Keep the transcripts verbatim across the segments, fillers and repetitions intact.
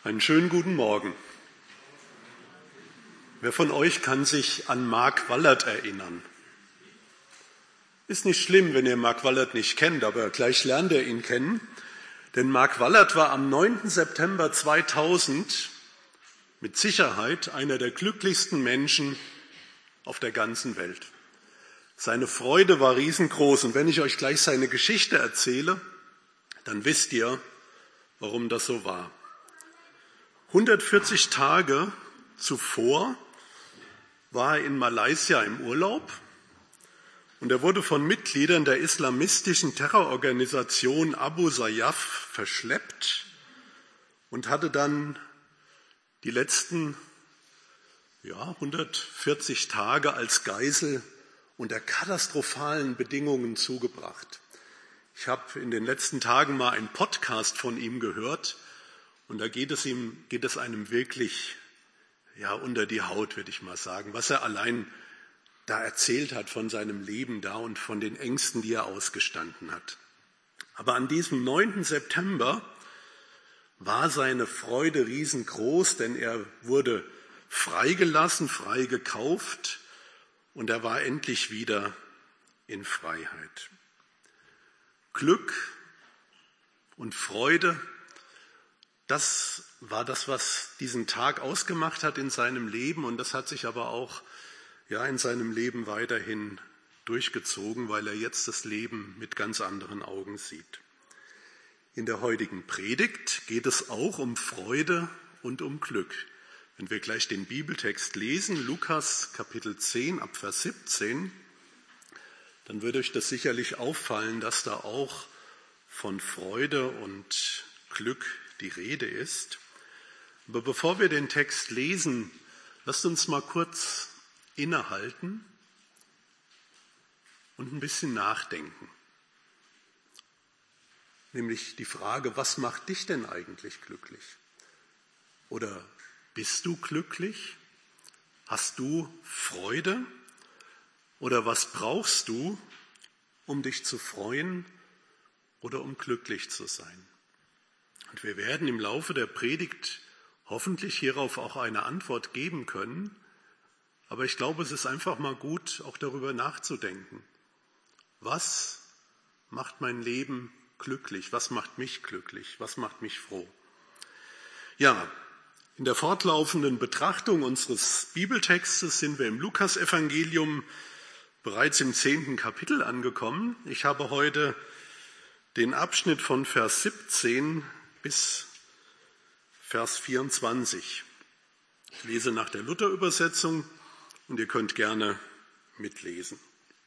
Einen schönen guten Morgen. Wer von euch kann sich an Mark Wallert erinnern? Ist nicht schlimm, wenn ihr Mark Wallert nicht kennt, aber gleich lernt ihr ihn kennen. Denn Mark Wallert war am neunten September zweitausend mit Sicherheit einer der glücklichsten Menschen auf der ganzen Welt. Seine Freude war riesengroß. Und wenn ich euch gleich seine Geschichte erzähle, dann wisst ihr, warum das so war. hundertvierzig Tage zuvor war er in Malaysia im Urlaub und er wurde von Mitgliedern der islamistischen Terrororganisation Abu Sayyaf verschleppt und hatte dann die letzten ja, hundertvierzig Tage als Geisel unter katastrophalen Bedingungen zugebracht. Ich habe in den letzten Tagen mal einen Podcast von ihm gehört. Und da geht es ihm, geht es einem wirklich ja, unter die Haut, würde ich mal sagen, was er allein da erzählt hat von seinem Leben da und von den Ängsten, die er ausgestanden hat. Aber an diesem neunten September war seine Freude riesengroß, denn er wurde freigelassen, freigekauft und er war endlich wieder in Freiheit. Glück und Freude, das war das, was diesen Tag ausgemacht hat in seinem Leben und das hat sich aber auch ja, in seinem Leben weiterhin durchgezogen, weil er jetzt das Leben mit ganz anderen Augen sieht. In der heutigen Predigt geht es auch um Freude und um Glück. Wenn wir gleich den Bibeltext lesen, Lukas Kapitel zehn ab Vers siebzehn, dann wird euch das sicherlich auffallen, dass da auch von Freude und Glück die Rede ist. Aber bevor wir den Text lesen, lasst uns mal kurz innehalten und ein bisschen nachdenken. Nämlich die Frage, was macht dich denn eigentlich glücklich? Oder bist du glücklich? Hast du Freude? Oder was brauchst du, um dich zu freuen oder um glücklich zu sein? Und wir werden im Laufe der Predigt hoffentlich hierauf auch eine Antwort geben können. Aber ich glaube, es ist einfach mal gut, auch darüber nachzudenken. Was macht mein Leben glücklich? Was macht mich glücklich? Was macht mich froh? Ja, in der fortlaufenden Betrachtung unseres Bibeltextes sind wir im Lukasevangelium bereits im zehnten Kapitel angekommen. Ich habe heute den Abschnitt von Vers siebzehn bis Vers vierundzwanzig. Ich lese nach der Luther-Übersetzung und ihr könnt gerne mitlesen.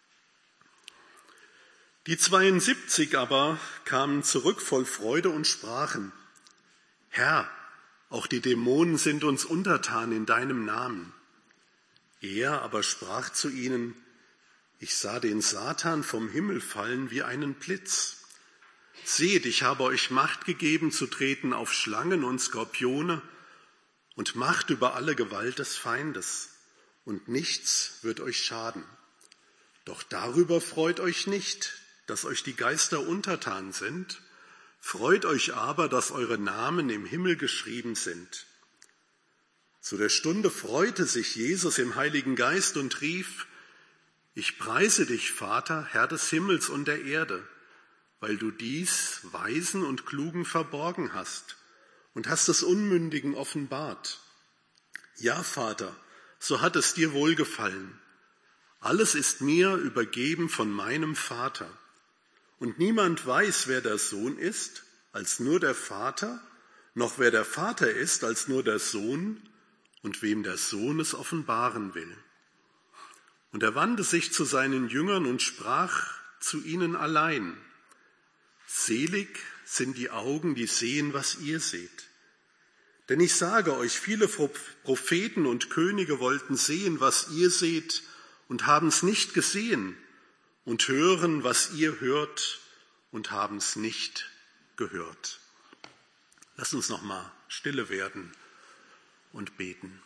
Die zweiundsiebzig aber kamen zurück voll Freude und sprachen: Herr, auch die Dämonen sind uns untertan in deinem Namen. Er aber sprach zu ihnen: Ich sah den Satan vom Himmel fallen wie einen Blitz. Seht, ich habe euch Macht gegeben, zu treten auf Schlangen und Skorpione und Macht über alle Gewalt des Feindes, und nichts wird euch schaden. Doch darüber freut euch nicht, dass euch die Geister untertan sind, freut euch aber, dass eure Namen im Himmel geschrieben sind. Zu der Stunde freute sich Jesus im Heiligen Geist und rief: Ich preise dich, Vater, Herr des Himmels und der Erde, weil du dies Weisen und Klugen verborgen hast und hast es Unmündigen offenbart. Ja, Vater, so hat es dir wohlgefallen. Alles ist mir übergeben von meinem Vater. Und niemand weiß, wer der Sohn ist, als nur der Vater, noch wer der Vater ist, als nur der Sohn und wem der Sohn es offenbaren will. Und er wandte sich zu seinen Jüngern und sprach zu ihnen allein: Selig sind die Augen, die sehen, was ihr seht. Denn ich sage euch, viele Propheten und Könige wollten sehen, was ihr seht, und haben es nicht gesehen, und hören, was ihr hört, und haben es nicht gehört. Lasst uns noch mal stille werden und beten.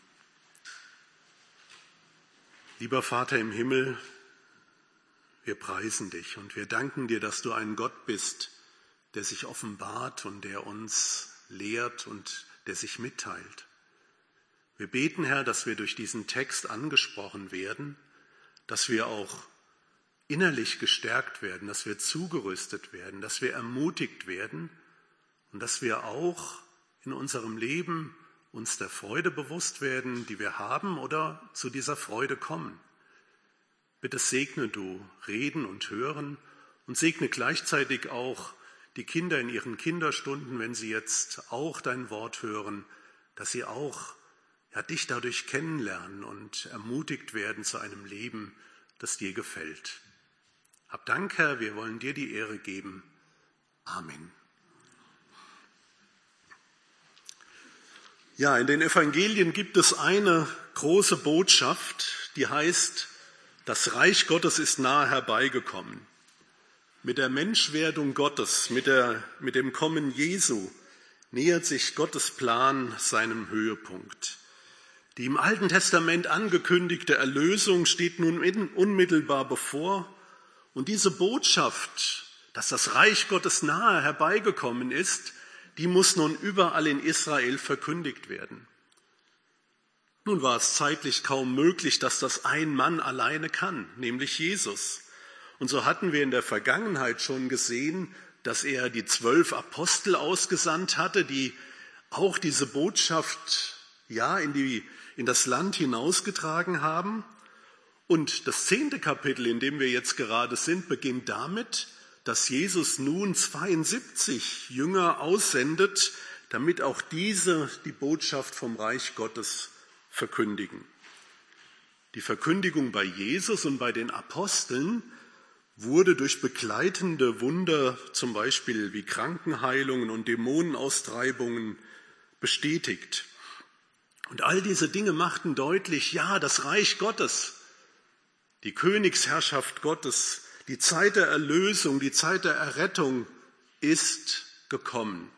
Lieber Vater im Himmel, wir preisen dich und wir danken dir, dass du ein Gott bist, der sich offenbart und der uns lehrt und der sich mitteilt. Wir beten, Herr, dass wir durch diesen Text angesprochen werden, dass wir auch innerlich gestärkt werden, dass wir zugerüstet werden, dass wir ermutigt werden und dass wir auch in unserem Leben uns der Freude bewusst werden, die wir haben oder zu dieser Freude kommen. Bitte segne du Reden und Hören und segne gleichzeitig auch die Kinder in ihren Kinderstunden, wenn sie jetzt auch dein Wort hören, dass sie auch ja, dich dadurch kennenlernen und ermutigt werden zu einem Leben, das dir gefällt. Hab Dank, Herr, wir wollen dir die Ehre geben. Amen. Ja, in den Evangelien gibt es eine große Botschaft, die heißt, das Reich Gottes ist nahe herbeigekommen. Mit der Menschwerdung Gottes, mit, der, mit dem Kommen Jesu nähert sich Gottes Plan seinem Höhepunkt. Die im Alten Testament angekündigte Erlösung steht nun unmittelbar bevor. Und diese Botschaft, dass das Reich Gottes nahe herbeigekommen ist, die muss nun überall in Israel verkündigt werden. Nun war es zeitlich kaum möglich, dass das ein Mann alleine kann, nämlich Jesus. Und so hatten wir in der Vergangenheit schon gesehen, dass er die zwölf Apostel ausgesandt hatte, die auch diese Botschaft ja in, die, in das Land hinausgetragen haben. Und das zehnte Kapitel, in dem wir jetzt gerade sind, beginnt damit, dass Jesus nun zweiundsiebzig Jünger aussendet, damit auch diese die Botschaft vom Reich Gottes verkündigen. Die Verkündigung bei Jesus und bei den Aposteln wurde durch begleitende Wunder, zum Beispiel wie Krankenheilungen und Dämonenaustreibungen, bestätigt. Und all diese Dinge machten deutlich, ja, das Reich Gottes, die Königsherrschaft Gottes, die Zeit der Erlösung, die Zeit der Errettung ist gekommen.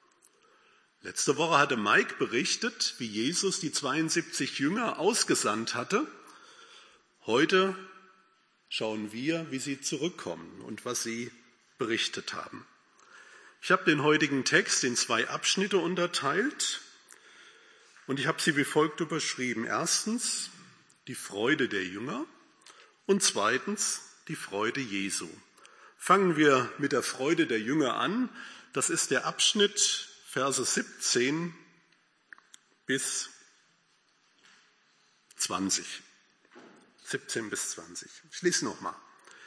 Letzte Woche hatte Mike berichtet, wie Jesus die zweiundsiebzig Jünger ausgesandt hatte. Heute schauen wir, wie sie zurückkommen und was sie berichtet haben. Ich habe den heutigen Text in zwei Abschnitte unterteilt und ich habe sie wie folgt überschrieben. Erstens die Freude der Jünger und zweitens die Freude Jesu. Fangen wir mit der Freude der Jünger an. Das ist der Abschnitt Verse siebzehn bis zwanzig. siebzehn bis zwanzig. Ich lese nochmal.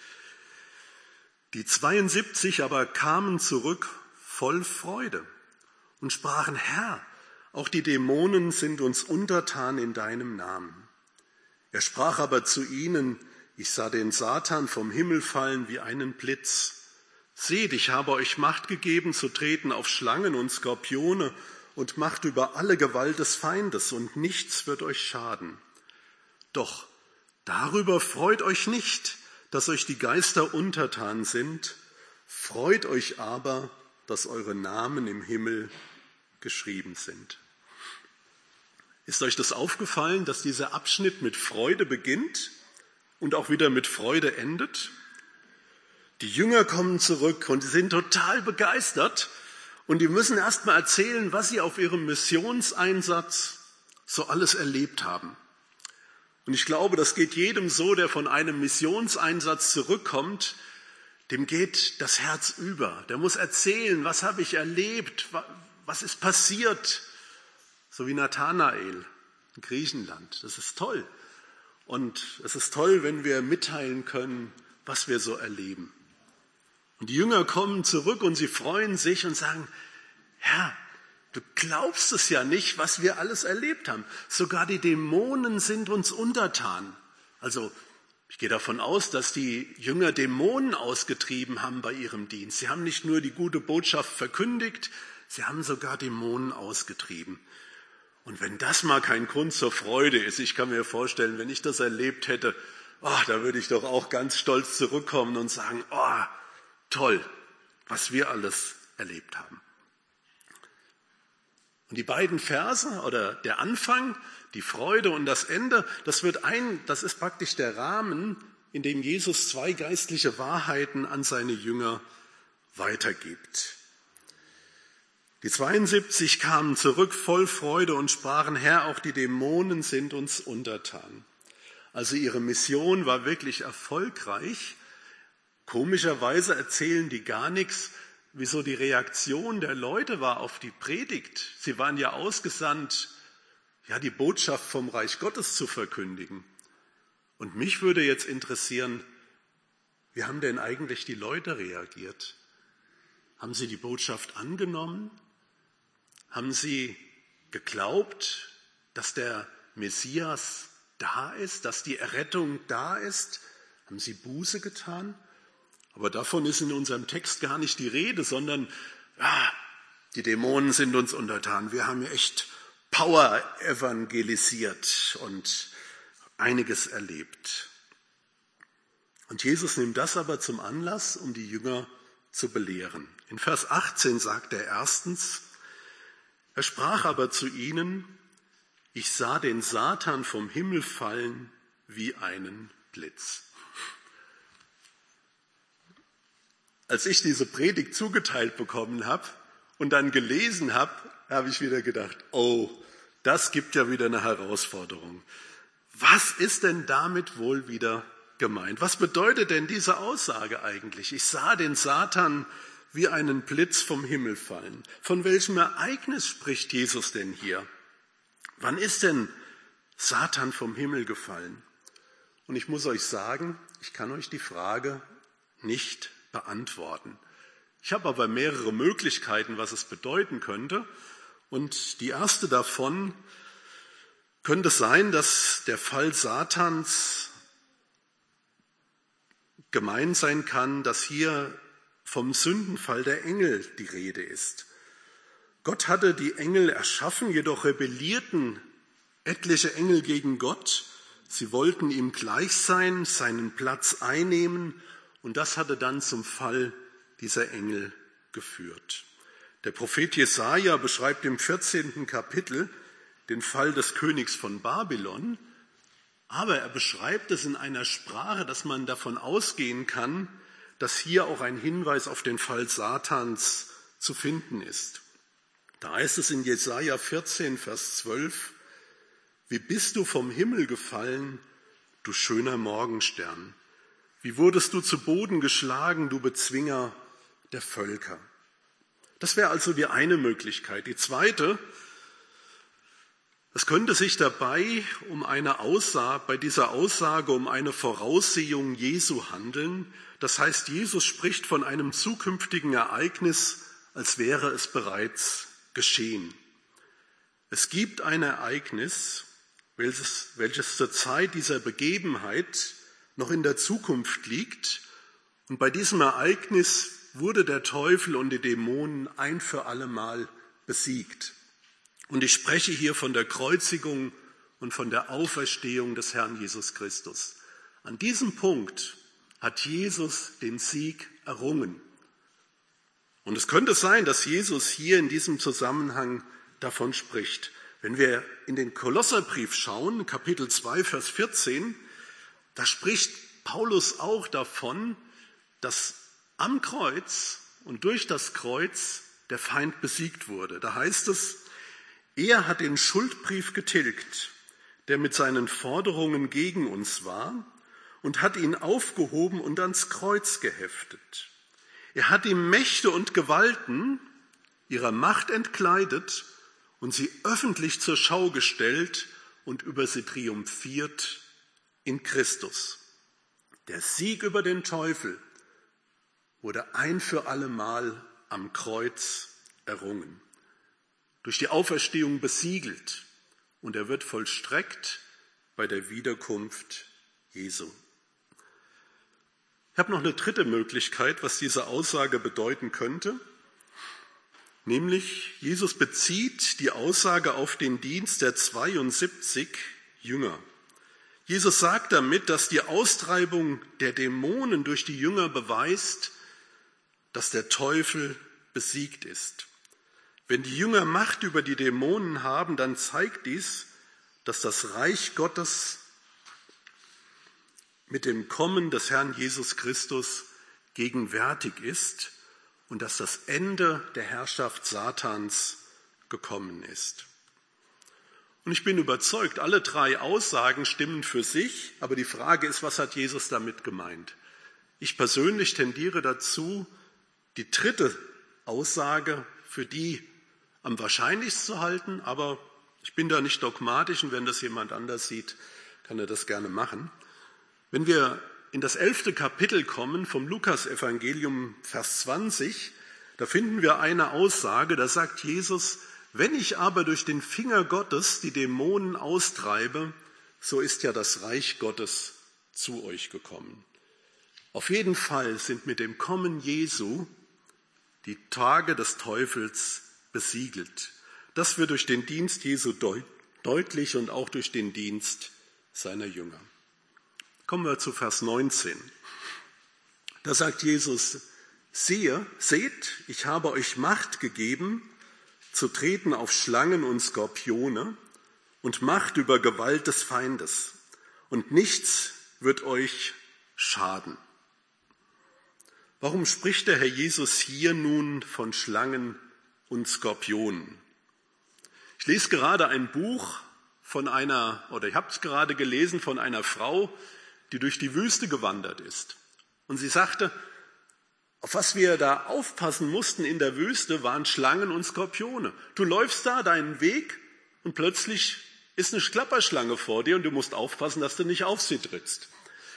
Die zweiundsiebzig aber kamen zurück voll Freude und sprachen, Herr, auch die Dämonen sind uns untertan in deinem Namen. Er sprach aber zu ihnen, ich sah den Satan vom Himmel fallen wie einen Blitz. Seht, ich habe euch Macht gegeben, zu treten auf Schlangen und Skorpione und Macht über alle Gewalt des Feindes, und nichts wird euch schaden. Doch darüber freut euch nicht, dass euch die Geister untertan sind, freut euch aber, dass eure Namen im Himmel geschrieben sind. Ist euch das aufgefallen, dass dieser Abschnitt mit Freude beginnt und auch wieder mit Freude endet? Die Jünger kommen zurück und sie sind total begeistert und die müssen erst mal erzählen, was sie auf ihrem Missionseinsatz so alles erlebt haben. Und ich glaube, das geht jedem so, der von einem Missionseinsatz zurückkommt, dem geht das Herz über. Der muss erzählen, was habe ich erlebt, was ist passiert, so wie Nathanael in Griechenland. Das ist toll. Und es ist toll, wenn wir mitteilen können, was wir so erleben. Und die Jünger kommen zurück und sie freuen sich und sagen, Herr, du glaubst es ja nicht, was wir alles erlebt haben. Sogar die Dämonen sind uns untertan. Also ich gehe davon aus, dass die Jünger Dämonen ausgetrieben haben bei ihrem Dienst. Sie haben nicht nur die gute Botschaft verkündigt, sie haben sogar Dämonen ausgetrieben. Und wenn das mal kein Grund zur Freude ist, ich kann mir vorstellen, wenn ich das erlebt hätte, oh, da würde ich doch auch ganz stolz zurückkommen und sagen, oh, toll, was wir alles erlebt haben. Und die beiden Verse oder der Anfang, die Freude und das Ende, das wird ein, das ist praktisch der Rahmen, in dem Jesus zwei geistliche Wahrheiten an seine Jünger weitergibt. Die zweiundsiebzig kamen zurück voll Freude und sprachen, Herr, auch die Dämonen sind uns untertan. Also ihre Mission war wirklich erfolgreich. Komischerweise erzählen die gar nichts, wieso die Reaktion der Leute war auf die Predigt. Sie waren ja ausgesandt, ja, die Botschaft vom Reich Gottes zu verkündigen. Und mich würde jetzt interessieren, wie haben denn eigentlich die Leute reagiert? Haben sie die Botschaft angenommen? Haben sie geglaubt, dass der Messias da ist, dass die Errettung da ist? Haben sie Buße getan? Aber davon ist in unserem Text gar nicht die Rede, sondern ja, die Dämonen sind uns untertan. Wir haben ja echt Power evangelisiert und einiges erlebt. Und Jesus nimmt das aber zum Anlass, um die Jünger zu belehren. In Vers achtzehn sagt er erstens, er sprach aber zu ihnen, ich sah den Satan vom Himmel fallen wie einen Blitz. Als ich diese Predigt zugeteilt bekommen habe und dann gelesen habe, habe ich wieder gedacht, oh, das gibt ja wieder eine Herausforderung. Was ist denn damit wohl wieder gemeint? Was bedeutet denn diese Aussage eigentlich? Ich sah den Satan wie einen Blitz vom Himmel fallen. Von welchem Ereignis spricht Jesus denn hier? Wann ist denn Satan vom Himmel gefallen? Und ich muss euch sagen, ich kann euch die Frage nicht beantworten. Ich habe aber mehrere Möglichkeiten, was es bedeuten könnte. Und die erste davon könnte sein, dass der Fall Satans gemeint sein kann, dass hier vom Sündenfall der Engel die Rede ist. Gott hatte die Engel erschaffen, jedoch rebellierten etliche Engel gegen Gott. Sie wollten ihm gleich sein, seinen Platz einnehmen, und das hatte dann zum Fall dieser Engel geführt. Der Prophet Jesaja beschreibt im vierzehnten Kapitel den Fall des Königs von Babylon, aber er beschreibt es in einer Sprache, dass man davon ausgehen kann, dass hier auch ein Hinweis auf den Fall Satans zu finden ist. Da heißt es in Jesaja vierzehn, Vers zwölf, wie bist du vom Himmel gefallen, du schöner Morgenstern? Wie wurdest du zu Boden geschlagen, du Bezwinger der Völker? Das wäre also die eine Möglichkeit. Die zweite, es könnte sich dabei um eine Aussage, bei dieser Aussage um eine Voraussehung Jesu handeln. Das heißt, Jesus spricht von einem zukünftigen Ereignis, als wäre es bereits geschehen. Es gibt ein Ereignis, welches, welches zur Zeit dieser Begebenheit noch in der Zukunft liegt. Und bei diesem Ereignis wurde der Teufel und die Dämonen ein für allemal besiegt. Und ich spreche hier von der Kreuzigung und von der Auferstehung des Herrn Jesus Christus. An diesem Punkt hat Jesus den Sieg errungen. Und es könnte sein, dass Jesus hier in diesem Zusammenhang davon spricht. Wenn wir in den Kolosserbrief schauen, Kapitel zwei, Vers vierzehn, da spricht Paulus auch davon, dass am Kreuz und durch das Kreuz der Feind besiegt wurde. Da heißt es, er hat den Schuldbrief getilgt, der mit seinen Forderungen gegen uns war, und hat ihn aufgehoben und ans Kreuz geheftet. Er hat die Mächte und Gewalten ihrer Macht entkleidet und sie öffentlich zur Schau gestellt und über sie triumphiert in Christus. Der Sieg über den Teufel wurde ein für allemal am Kreuz errungen, durch die Auferstehung besiegelt, und er wird vollstreckt bei der Wiederkunft Jesu. Ich habe noch eine dritte Möglichkeit, was diese Aussage bedeuten könnte, nämlich Jesus bezieht die Aussage auf den Dienst der zweiundsiebzig Jünger. Jesus sagt damit, dass die Austreibung der Dämonen durch die Jünger beweist, dass der Teufel besiegt ist. Wenn die Jünger Macht über die Dämonen haben, dann zeigt dies, dass das Reich Gottes mit dem Kommen des Herrn Jesus Christus gegenwärtig ist und dass das Ende der Herrschaft Satans gekommen ist. Und ich bin überzeugt, alle drei Aussagen stimmen für sich, aber die Frage ist, was hat Jesus damit gemeint? Ich persönlich tendiere dazu, die dritte Aussage für die am wahrscheinlichsten zu halten, aber ich bin da nicht dogmatisch und wenn das jemand anders sieht, kann er das gerne machen. Wenn wir in das elfte Kapitel kommen vom Lukas-Evangelium, Vers zwanzig, da finden wir eine Aussage, da sagt Jesus: Wenn ich aber durch den Finger Gottes die Dämonen austreibe, so ist ja das Reich Gottes zu euch gekommen. Auf jeden Fall sind mit dem Kommen Jesu die Tage des Teufels besiegelt. Das wird durch den Dienst Jesu deut- deutlich und auch durch den Dienst seiner Jünger. Kommen wir zu Vers neunzehn. Da sagt Jesus: Siehe, seht, ich habe euch Macht gegeben, zu treten auf Schlangen und Skorpione und Macht über Gewalt des Feindes. Und nichts wird euch schaden. Warum spricht der Herr Jesus hier nun von Schlangen und Skorpionen? Ich lese gerade ein Buch von einer, oder ich habe es gerade gelesen, von einer Frau, die durch die Wüste gewandert ist. Und sie sagte, auf was wir da aufpassen mussten in der Wüste, waren Schlangen und Skorpione. Du läufst da deinen Weg und plötzlich ist eine Klapperschlange vor dir und du musst aufpassen, dass du nicht auf sie trittst.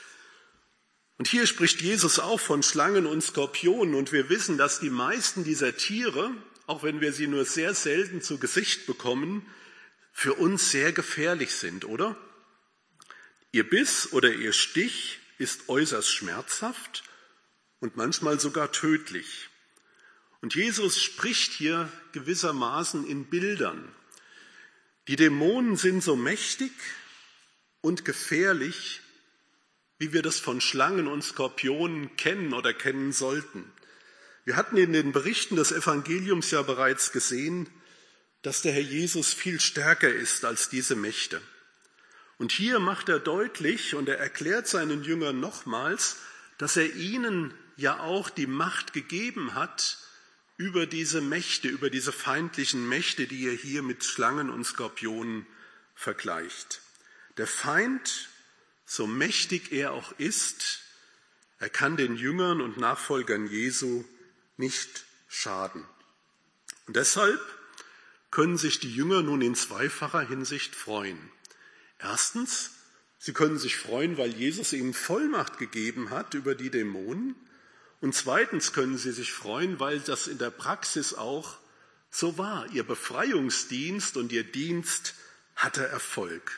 Und hier spricht Jesus auch von Schlangen und Skorpionen und wir wissen, dass die meisten dieser Tiere, auch wenn wir sie nur sehr selten zu Gesicht bekommen, für uns sehr gefährlich sind, oder? Ihr Biss oder ihr Stich ist äußerst schmerzhaft und manchmal sogar tödlich. Und Jesus spricht hier gewissermaßen in Bildern. Die Dämonen sind so mächtig und gefährlich, wie wir das von Schlangen und Skorpionen kennen oder kennen sollten. Wir hatten in den Berichten des Evangeliums ja bereits gesehen, dass der Herr Jesus viel stärker ist als diese Mächte. Und hier macht er deutlich und er erklärt seinen Jüngern nochmals, dass er ihnen ja auch die Macht gegeben hat über diese Mächte, über diese feindlichen Mächte, die er hier mit Schlangen und Skorpionen vergleicht. Der Feind, so mächtig er auch ist, er kann den Jüngern und Nachfolgern Jesu nicht schaden. Und deshalb können sich die Jünger nun in zweifacher Hinsicht freuen. Erstens, sie können sich freuen, weil Jesus ihnen Vollmacht gegeben hat über die Dämonen. Und zweitens können sie sich freuen, weil das in der Praxis auch so war. Ihr Befreiungsdienst und ihr Dienst hatte Erfolg.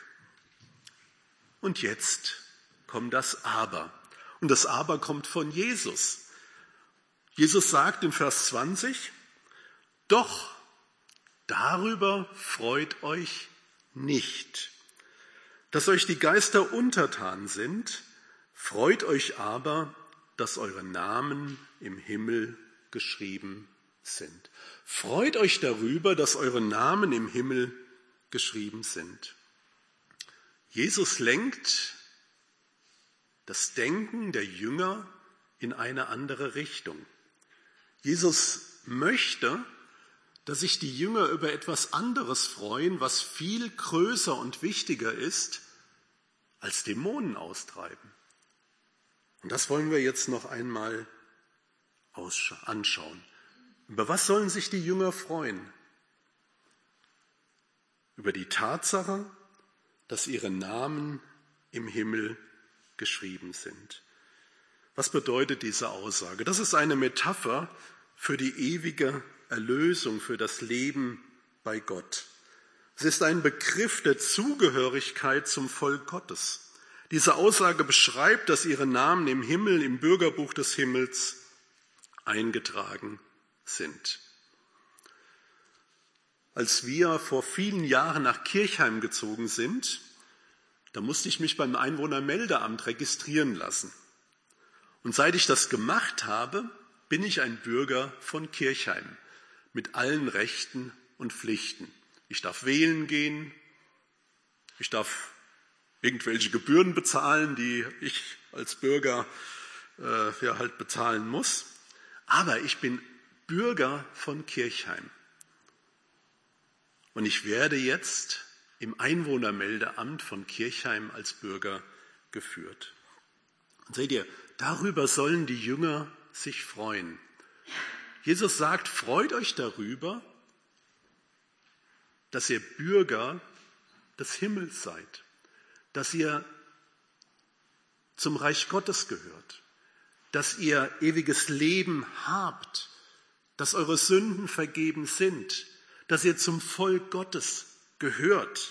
Und jetzt kommt das Aber. Und das Aber kommt von Jesus. Jesus sagt in Vers zwanzig, doch darüber freut euch nicht, dass euch die Geister untertan sind, freut euch aber, dass eure Namen im Himmel geschrieben sind. Freut euch darüber, dass eure Namen im Himmel geschrieben sind. Jesus lenkt das Denken der Jünger in eine andere Richtung. Jesus möchte, dass sich die Jünger über etwas anderes freuen, was viel größer und wichtiger ist, als Dämonen austreiben. Und das wollen wir jetzt noch einmal anschauen. Über was sollen sich die Jünger freuen? Über die Tatsache, dass ihre Namen im Himmel geschrieben sind. Was bedeutet diese Aussage? Das ist eine Metapher für die ewige Erlösung, für das Leben bei Gott. Es ist ein Begriff der Zugehörigkeit zum Volk Gottes. Diese Aussage beschreibt, dass ihre Namen im Himmel, im Bürgerbuch des Himmels eingetragen sind. Als wir vor vielen Jahren nach Kirchheim gezogen sind, da musste ich mich beim Einwohnermeldeamt registrieren lassen. Und seit ich das gemacht habe, bin ich ein Bürger von Kirchheim mit allen Rechten und Pflichten. Ich darf wählen gehen, ich darf irgendwelche Gebühren bezahlen, die ich als Bürger äh, ja, halt bezahlen muss. Aber ich bin Bürger von Kirchheim. Und ich werde jetzt im Einwohnermeldeamt von Kirchheim als Bürger geführt. Und seht ihr, darüber sollen die Jünger sich freuen. Jesus sagt, freut euch darüber, dass ihr Bürger des Himmels seid, dass ihr zum Reich Gottes gehört, dass ihr ewiges Leben habt, dass eure Sünden vergeben sind, dass ihr zum Volk Gottes gehört.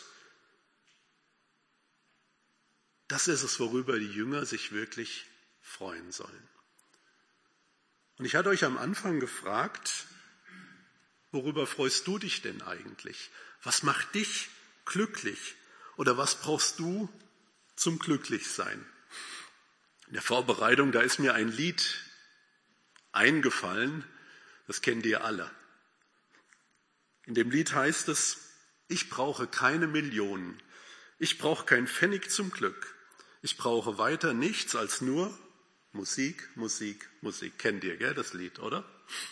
Das ist es, worüber die Jünger sich wirklich freuen sollen. Und ich hatte euch am Anfang gefragt, worüber freust du dich denn eigentlich? Was macht dich glücklich? Oder was brauchst du zum Glücklichsein? In der Vorbereitung, da ist mir ein Lied eingefallen, das kennt ihr alle. In dem Lied heißt es, ich brauche keine Millionen, ich brauche kein Pfennig zum Glück, ich brauche weiter nichts als nur Musik, Musik, Musik. Kennt ihr, gell, das Lied, oder?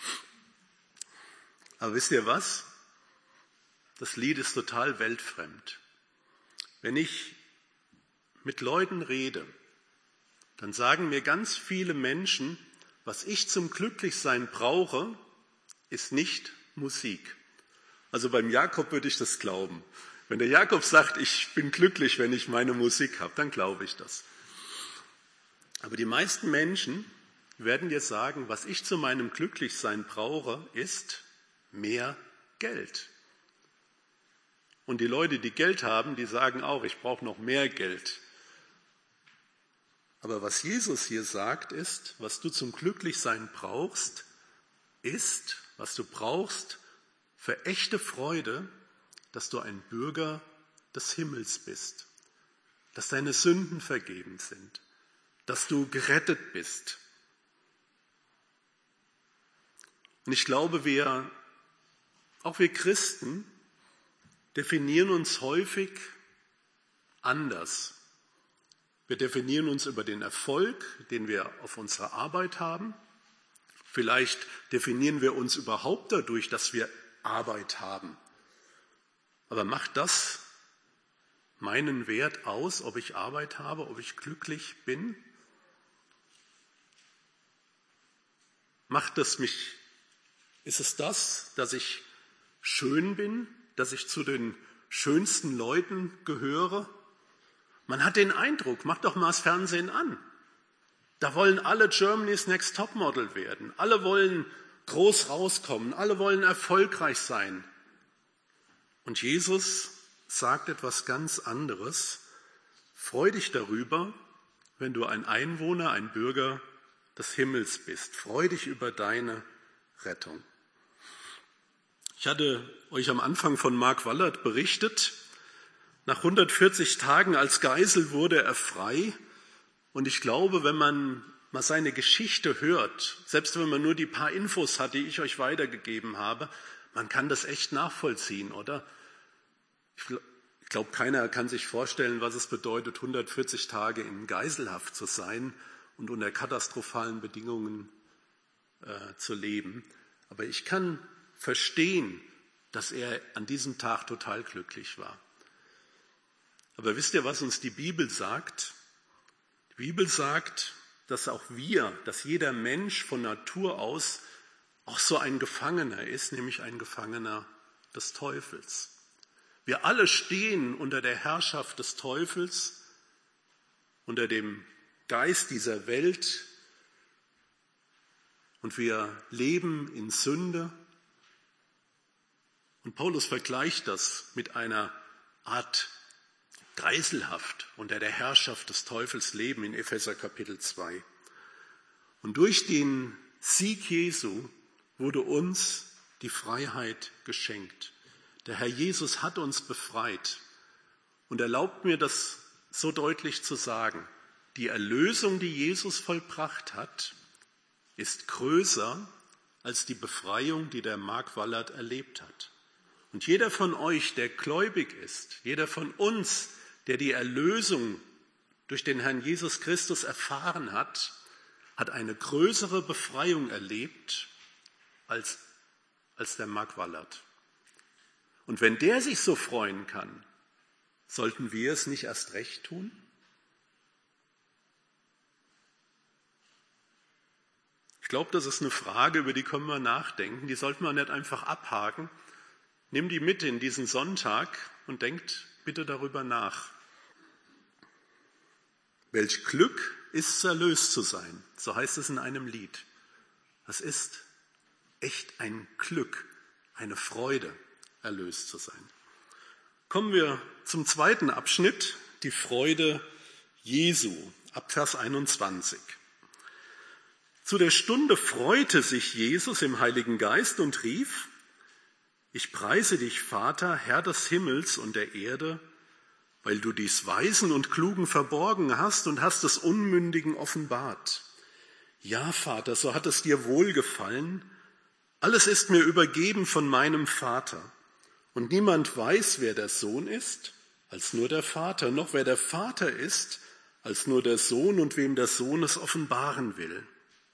Aber wisst ihr was? Das Lied ist total weltfremd. Wenn ich mit Leuten rede, dann sagen mir ganz viele Menschen, was ich zum Glücklichsein brauche, ist nicht Musik. Also beim Jakob würde ich das glauben. Wenn der Jakob sagt, ich bin glücklich, wenn ich meine Musik habe, dann glaube ich das. Aber die meisten Menschen werden jetzt sagen, was ich zu meinem Glücklichsein brauche, ist mehr Geld. Und die Leute, die Geld haben, die sagen auch, ich brauche noch mehr Geld. Aber was Jesus hier sagt, ist, was du zum Glücklichsein brauchst, ist, was du brauchst für echte Freude, dass du ein Bürger des Himmels bist, dass deine Sünden vergeben sind, dass du gerettet bist. Und ich glaube, wir, auch wir Christen, definieren uns häufig anders. Wir definieren uns über den Erfolg, den wir auf unserer Arbeit haben. Vielleicht definieren wir uns überhaupt dadurch, dass wir Arbeit haben. Aber macht das meinen Wert aus, ob ich Arbeit habe, ob ich glücklich bin? Macht es mich, ist es das, dass ich schön bin, dass ich zu den schönsten Leuten gehöre? Man hat den Eindruck, mach doch mal das Fernsehen an. Da wollen alle Germany's Next Topmodel werden. Alle wollen groß rauskommen. Alle wollen erfolgreich sein. Und Jesus sagt etwas ganz anderes. Freu dich darüber, wenn du ein Einwohner, ein Bürger des Himmels bist. Freu dich über deine Rettung. Ich hatte euch am Anfang von Mark Wallert berichtet. Nach hundertvierzig Tagen als Geisel wurde er frei. Und ich glaube, wenn man mal seine Geschichte hört, selbst wenn man nur die paar Infos hat, die ich euch weitergegeben habe, man kann das echt nachvollziehen, oder? Ich glaube, keiner kann sich vorstellen, was es bedeutet, hundertvierzig Tage in Geiselhaft zu sein und unter katastrophalen Bedingungen äh, zu leben. Aber ich kann verstehen, dass er an diesem Tag total glücklich war. Aber wisst ihr, was uns die Bibel sagt? Die Bibel sagt, dass auch wir, dass jeder Mensch von Natur aus auch so ein Gefangener ist, nämlich ein Gefangener des Teufels. Wir alle stehen unter der Herrschaft des Teufels, unter dem Geist dieser Welt und wir leben in Sünde. Und Paulus vergleicht das mit einer Art Geiselhaft unter der Herrschaft des Teufels leben in Epheser Kapitel zwei. Und durch den Sieg Jesu wurde uns die Freiheit geschenkt. Der Herr Jesus hat uns befreit und erlaubt mir das so deutlich zu sagen. Die Erlösung, die Jesus vollbracht hat, ist größer als die Befreiung, die der Mark Wallert erlebt hat. Und jeder von euch, der gläubig ist, jeder von uns, der die Erlösung durch den Herrn Jesus Christus erfahren hat, hat eine größere Befreiung erlebt als, als der Markwallert. Und wenn der sich so freuen kann, sollten wir es nicht erst recht tun? Ich glaube, das ist eine Frage, über die können wir nachdenken. Die sollten wir nicht einfach abhaken. Nimm die mit in diesen Sonntag und denkt bitte darüber nach. Welch Glück ist es, erlöst zu sein, so heißt es in einem Lied. Das ist echt ein Glück, eine Freude, erlöst zu sein. Kommen wir zum zweiten Abschnitt, die Freude Jesu, ab Vers einundzwanzig. Zu der Stunde freute sich Jesus im Heiligen Geist und rief: Ich preise dich, Vater, Herr des Himmels und der Erde, weil du dies Weisen und Klugen verborgen hast und hast es Unmündigen offenbart. Ja, Vater, so hat es dir wohlgefallen. Alles ist mir übergeben von meinem Vater. Und niemand weiß, wer der Sohn ist, als nur der Vater, noch wer der Vater ist, als nur der Sohn und wem der Sohn es offenbaren will.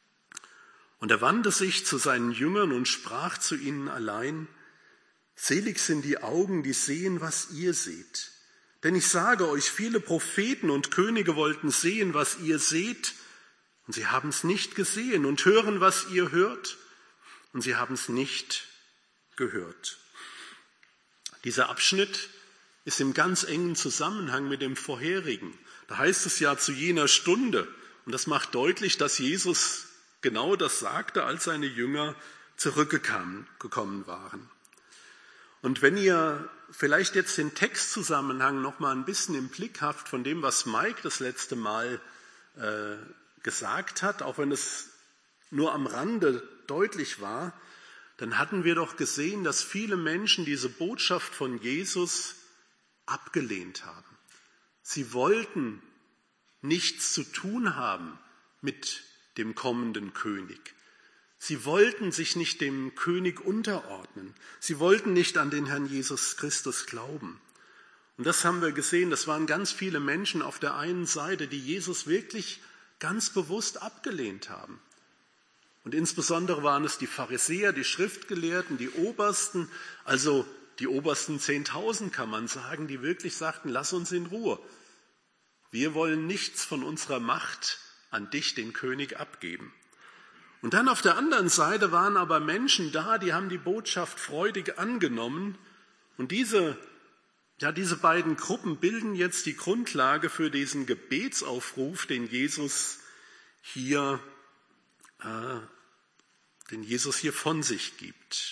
Und er wandte sich zu seinen Jüngern und sprach zu ihnen allein: Selig sind die Augen, die sehen, was ihr seht. Denn ich sage euch, viele Propheten und Könige wollten sehen, was ihr seht, und sie haben es nicht gesehen, und hören, was ihr hört, und sie haben es nicht gehört. Dieser Abschnitt ist im ganz engen Zusammenhang mit dem vorherigen. Da heißt es ja zu jener Stunde, und das macht deutlich, dass Jesus genau das sagte, als seine Jünger zurückgekommen waren. Und wenn ihr vielleicht jetzt den Textzusammenhang noch mal ein bisschen im Blick habt von dem, was Mike das letzte Mal äh, gesagt hat, auch wenn es nur am Rande deutlich war, dann hatten wir doch gesehen, dass viele Menschen diese Botschaft von Jesus abgelehnt haben. Sie wollten nichts zu tun haben mit dem kommenden König. Sie wollten sich nicht dem König unterordnen. Sie wollten nicht an den Herrn Jesus Christus glauben. Und das haben wir gesehen, das waren ganz viele Menschen auf der einen Seite, die Jesus wirklich ganz bewusst abgelehnt haben. Und insbesondere waren es die Pharisäer, die Schriftgelehrten, die Obersten, also die obersten zehntausend kann man sagen, die wirklich sagten: Lass uns in Ruhe. Wir wollen nichts von unserer Macht an dich, den König, abgeben. Und dann auf der anderen Seite waren aber Menschen da, die haben die Botschaft freudig angenommen. Und diese, ja, diese beiden Gruppen bilden jetzt die Grundlage für diesen Gebetsaufruf, den Jesus hier, äh, den Jesus hier von sich gibt.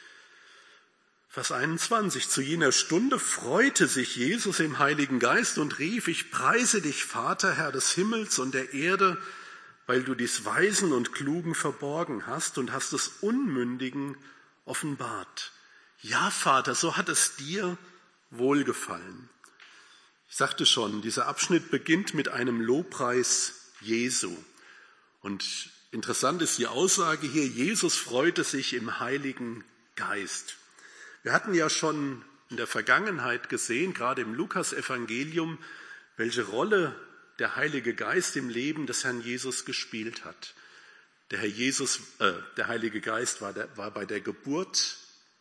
Vers einundzwanzig. Zu jener Stunde freute sich Jesus im Heiligen Geist und rief: Ich preise dich, Vater, Herr des Himmels und der Erde, weil du dies Weisen und Klugen verborgen hast und hast es Unmündigen offenbart. Ja, Vater, so hat es dir wohlgefallen. Ich sagte schon, dieser Abschnitt beginnt mit einem Lobpreis Jesu. Und interessant ist die Aussage hier: Jesus freute sich im Heiligen Geist. Wir hatten ja schon in der Vergangenheit gesehen, gerade im Lukas-Evangelium, welche Rolle der Heilige Geist im Leben des Herrn Jesus gespielt hat. Der Herr Jesus, äh, der Heilige Geist war, der, war bei der Geburt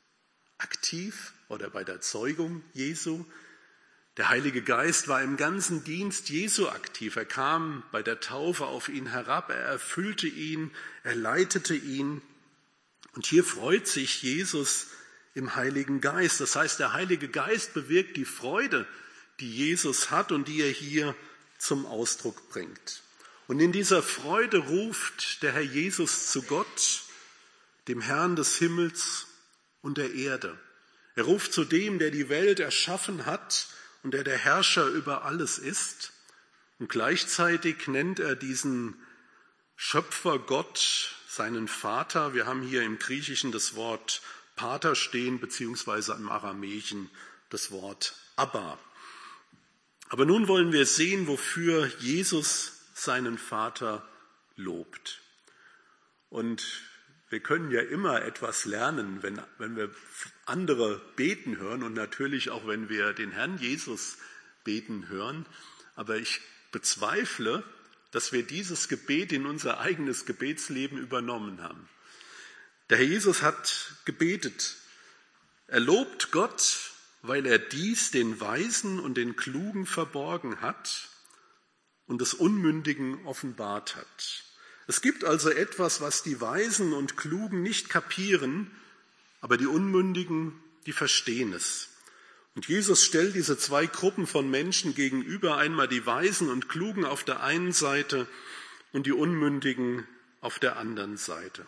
aktiv oder bei der Zeugung Jesu. Der Heilige Geist war im ganzen Dienst Jesu aktiv. Er kam bei der Taufe auf ihn herab, er erfüllte ihn, er leitete ihn. Und hier freut sich Jesus im Heiligen Geist. Das heißt, der Heilige Geist bewirkt die Freude, die Jesus hat und die er hier zum Ausdruck bringt. Und in dieser Freude ruft der Herr Jesus zu Gott, dem Herrn des Himmels und der Erde. Er ruft zu dem, der die Welt erschaffen hat und der der Herrscher über alles ist. Und gleichzeitig nennt er diesen Schöpfer Gott, seinen Vater. Wir haben hier im Griechischen das Wort Pater stehen, beziehungsweise im Aramäischen das Wort Abba. Aber nun wollen wir sehen, wofür Jesus seinen Vater lobt. Und wir können ja immer etwas lernen, wenn, wenn wir andere beten hören und natürlich auch, wenn wir den Herrn Jesus beten hören. Aber ich bezweifle, dass wir dieses Gebet in unser eigenes Gebetsleben übernommen haben. Der Herr Jesus hat gebetet. Er lobt Gott, weil er dies den Weisen und den Klugen verborgen hat und des Unmündigen offenbart hat. Es gibt also etwas, was die Weisen und Klugen nicht kapieren, aber die Unmündigen, die verstehen es. Und Jesus stellt diese zwei Gruppen von Menschen gegenüber, einmal die Weisen und Klugen auf der einen Seite und die Unmündigen auf der anderen Seite.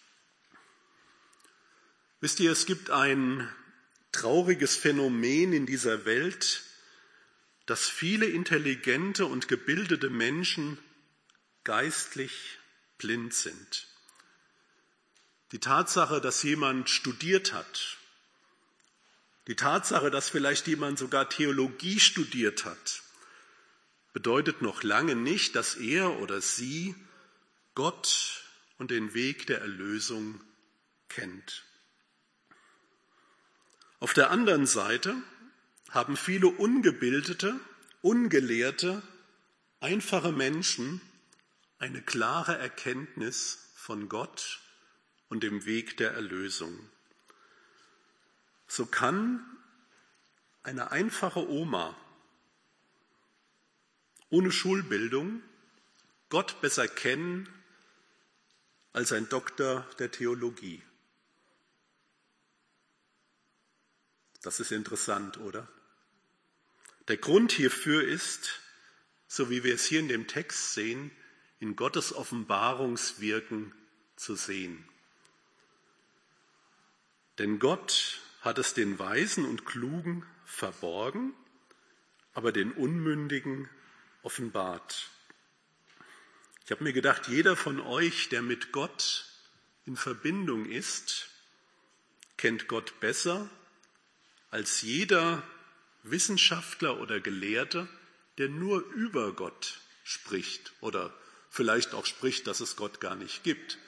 Wisst ihr, es gibt ein trauriges Phänomen in dieser Welt, dass viele intelligente und gebildete Menschen geistlich blind sind. Die Tatsache, dass jemand studiert hat, die Tatsache, dass vielleicht jemand sogar Theologie studiert hat, bedeutet noch lange nicht, dass er oder sie Gott und den Weg der Erlösung kennt. Auf der anderen Seite haben viele ungebildete, ungelehrte, einfache Menschen eine klare Erkenntnis von Gott und dem Weg der Erlösung. So kann eine einfache Oma ohne Schulbildung Gott besser kennen als ein Doktor der Theologie. Das ist interessant, oder? Der Grund hierfür ist, so wie wir es hier in dem Text sehen, in Gottes Offenbarungswirken zu sehen. Denn Gott hat es den Weisen und Klugen verborgen, aber den Unmündigen offenbart. Ich habe mir gedacht, jeder von euch, der mit Gott in Verbindung ist, kennt Gott besser als jeder Wissenschaftler oder Gelehrte, der nur über Gott spricht oder vielleicht auch spricht, dass es Gott gar nicht gibt.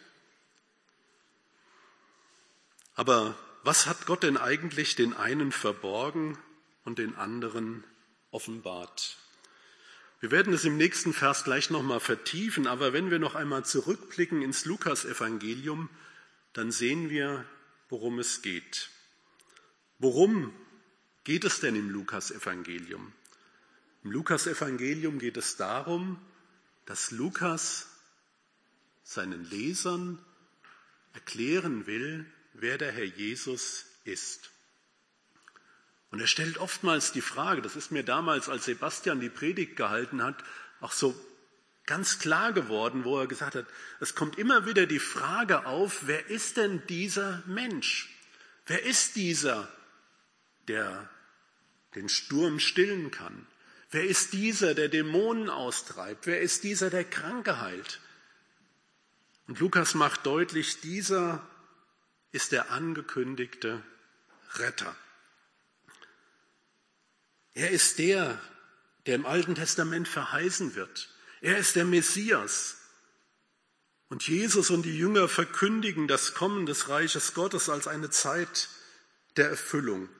Aber was hat Gott denn eigentlich den einen verborgen und den anderen offenbart? Wir werden es im nächsten Vers gleich nochmal vertiefen, aber wenn wir noch einmal zurückblicken ins Lukas-Evangelium, dann sehen wir, worum es geht. Worum geht es denn im Lukas-Evangelium? Im Lukas-Evangelium geht es darum, dass Lukas seinen Lesern erklären will, wer der Herr Jesus ist. Und er stellt oftmals die Frage, das ist mir damals, als Sebastian die Predigt gehalten hat, auch so ganz klar geworden, wo er gesagt hat, es kommt immer wieder die Frage auf, wer ist denn dieser Mensch? Wer ist dieser, der den Sturm stillen kann? Wer ist dieser, der Dämonen austreibt? Wer ist dieser, der Kranke heilt? Und Lukas macht deutlich, dieser ist der angekündigte Retter. Er ist der, der im Alten Testament verheißen wird. Er ist der Messias. Und Jesus und die Jünger verkündigen das Kommen des Reiches Gottes als eine Zeit der Erfüllung.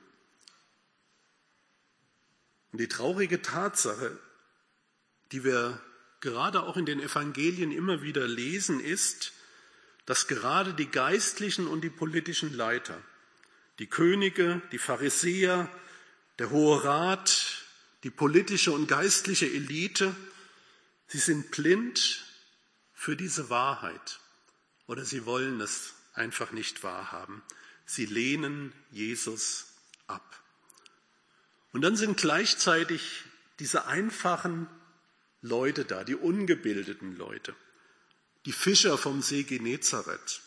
Und die traurige Tatsache, die wir gerade auch in den Evangelien immer wieder lesen, ist, dass gerade die geistlichen und die politischen Leiter, die Könige, die Pharisäer, der Hohe Rat, die politische und geistliche Elite, sie sind blind für diese Wahrheit oder sie wollen es einfach nicht wahrhaben. Sie lehnen Jesus ab. Und dann sind gleichzeitig diese einfachen Leute da, die ungebildeten Leute, die Fischer vom See Genezareth,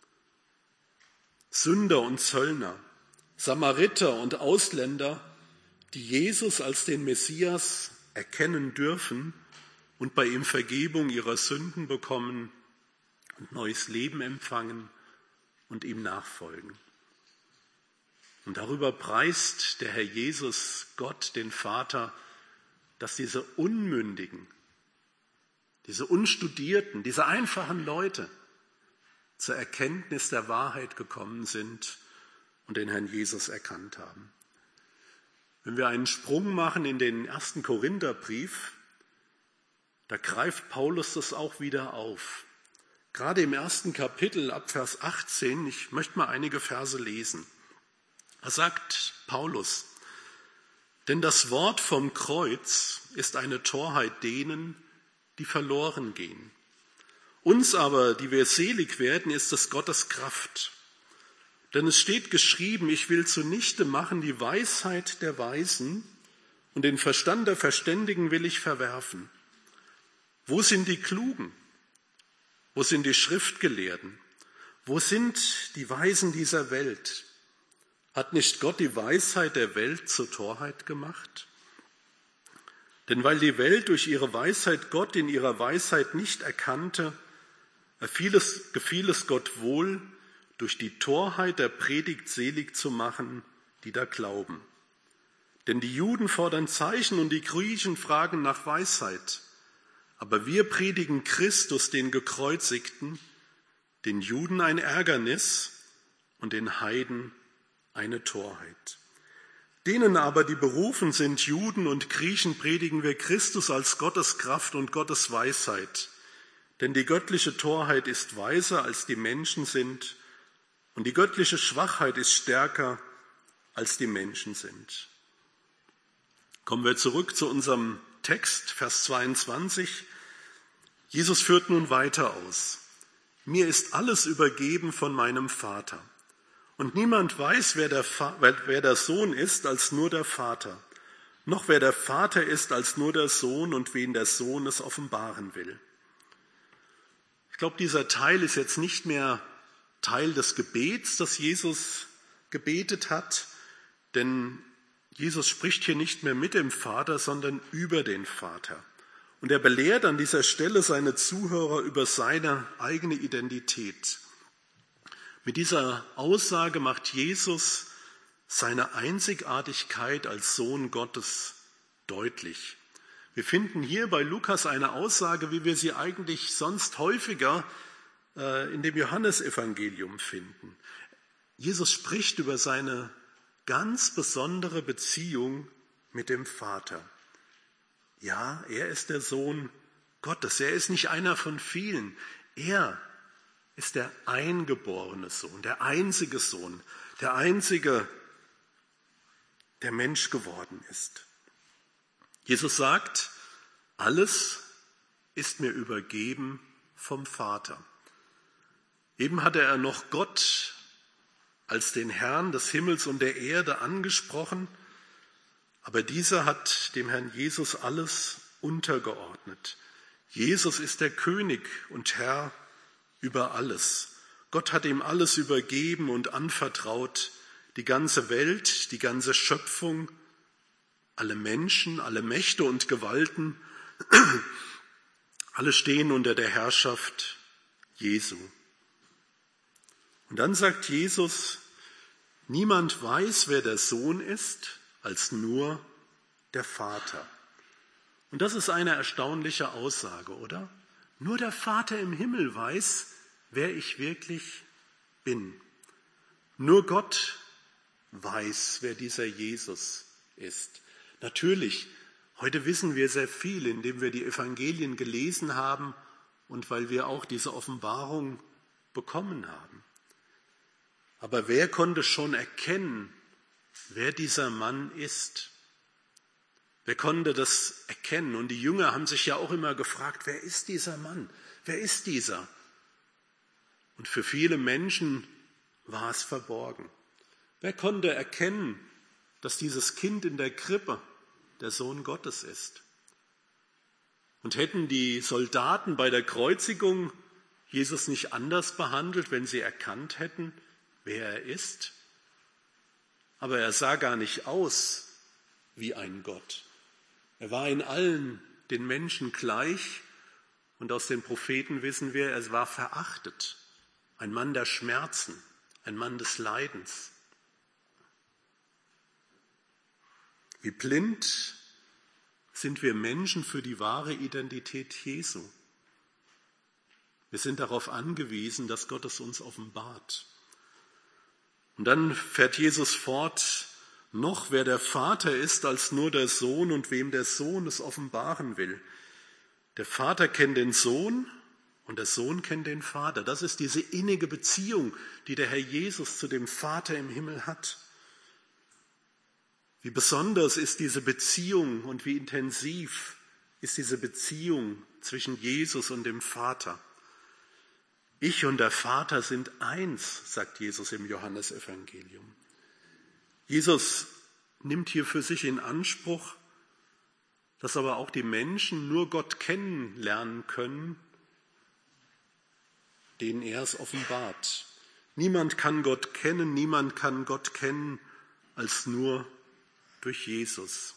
Sünder und Zöllner, Samariter und Ausländer, die Jesus als den Messias erkennen dürfen und bei ihm Vergebung ihrer Sünden bekommen und neues Leben empfangen und ihm nachfolgen. Und darüber preist der Herr Jesus Gott, den Vater, dass diese Unmündigen, diese Unstudierten, diese einfachen Leute zur Erkenntnis der Wahrheit gekommen sind und den Herrn Jesus erkannt haben. Wenn wir einen Sprung machen in den ersten Korintherbrief, da greift Paulus das auch wieder auf. gerade im ersten Kapitel ab Vers achtzehn, ich möchte mal einige Verse lesen. Da sagt Paulus: Denn das Wort vom Kreuz ist eine Torheit denen, die verloren gehen. Uns aber, die wir selig werden, ist es Gottes Kraft. Denn es steht geschrieben: Ich will zunichte machen die Weisheit der Weisen und den Verstand der Verständigen will ich verwerfen. Wo sind die Klugen? Wo sind die Schriftgelehrten? Wo sind die Weisen dieser Welt? Hat nicht Gott die Weisheit der Welt zur Torheit gemacht? Denn weil die Welt durch ihre Weisheit Gott in ihrer Weisheit nicht erkannte, gefiel es, gefiel es Gott wohl, durch die Torheit der Predigt selig zu machen, die da glauben. Denn die Juden fordern Zeichen und die Griechen fragen nach Weisheit. Aber wir predigen Christus, den Gekreuzigten, den Juden ein Ärgernis und den Heiden eine Torheit. Denen aber, die berufen sind, Juden und Griechen, predigen wir Christus als Gottes Kraft und Gottes Weisheit. Denn die göttliche Torheit ist weiser, als die Menschen sind, und die göttliche Schwachheit ist stärker, als die Menschen sind. Kommen wir zurück zu unserem Text, Vers zweiundzwanzig. Jesus führt nun weiter aus. Mir ist alles übergeben von meinem Vater. Und niemand weiß, wer der, wer der Sohn ist, als nur der Vater. Noch wer der Vater ist, als nur der Sohn und wen der Sohn es offenbaren will. Ich glaube, dieser Teil ist jetzt nicht mehr Teil des Gebets, das Jesus gebetet hat, denn Jesus spricht hier nicht mehr mit dem Vater, sondern über den Vater. Und er belehrt an dieser Stelle seine Zuhörer über seine eigene Identität. Mit dieser Aussage macht Jesus seine Einzigartigkeit als Sohn Gottes deutlich. Wir finden hier bei Lukas eine Aussage, wie wir sie eigentlich sonst häufiger äh, in dem Johannesevangelium finden. Jesus spricht über seine ganz besondere Beziehung mit dem Vater. Ja, er ist der Sohn Gottes. Er ist nicht einer von vielen. Er ist der eingeborene Sohn, der einzige Sohn, der einzige, der Mensch geworden ist. Jesus sagt, alles ist mir übergeben vom Vater. Eben hatte er noch Gott als den Herrn des Himmels und der Erde angesprochen, aber dieser hat dem Herrn Jesus alles untergeordnet. Jesus ist der König und Herr über alles. Gott hat ihm alles übergeben und anvertraut, die ganze Welt, die ganze Schöpfung, alle Menschen, alle Mächte und Gewalten, alle stehen unter der Herrschaft Jesu. Und dann sagt Jesus, niemand weiß, wer der Sohn ist, als nur der Vater. Und das ist eine erstaunliche Aussage, oder? Nur der Vater im Himmel weiß, wer ich wirklich bin. Nur Gott weiß, wer dieser Jesus ist. Natürlich, heute wissen wir sehr viel, indem wir die Evangelien gelesen haben und weil wir auch diese Offenbarung bekommen haben. Aber wer konnte schon erkennen, wer dieser Mann ist? Wer konnte das erkennen? Und die Jünger haben sich ja auch immer gefragt, wer ist dieser Mann? Wer ist dieser? Und für viele Menschen war es verborgen. Wer konnte erkennen, dass dieses Kind in der Krippe der Sohn Gottes ist? Und hätten die Soldaten bei der Kreuzigung Jesus nicht anders behandelt, wenn sie erkannt hätten, wer er ist? Aber er sah gar nicht aus wie ein Gott. Er war in allen den Menschen gleich und aus den Propheten wissen wir, er war verachtet. Ein Mann der Schmerzen, ein Mann des Leidens. Wie blind sind wir Menschen für die wahre Identität Jesu. Wir sind darauf angewiesen, dass Gott es uns offenbart. Und dann fährt Jesus fort, noch wer der Vater ist als nur der Sohn und wem der Sohn es offenbaren will. Der Vater kennt den Sohn und der Sohn kennt den Vater. Das ist diese innige Beziehung, die der Herr Jesus zu dem Vater im Himmel hat. Wie besonders ist diese Beziehung und wie intensiv ist diese Beziehung zwischen Jesus und dem Vater. Ich und der Vater sind eins, sagt Jesus im Johannesevangelium. Jesus nimmt hier für sich in Anspruch, dass aber auch die Menschen nur Gott kennenlernen können, denen er es offenbart. Niemand kann Gott kennen, niemand kann Gott kennen als nur durch Jesus.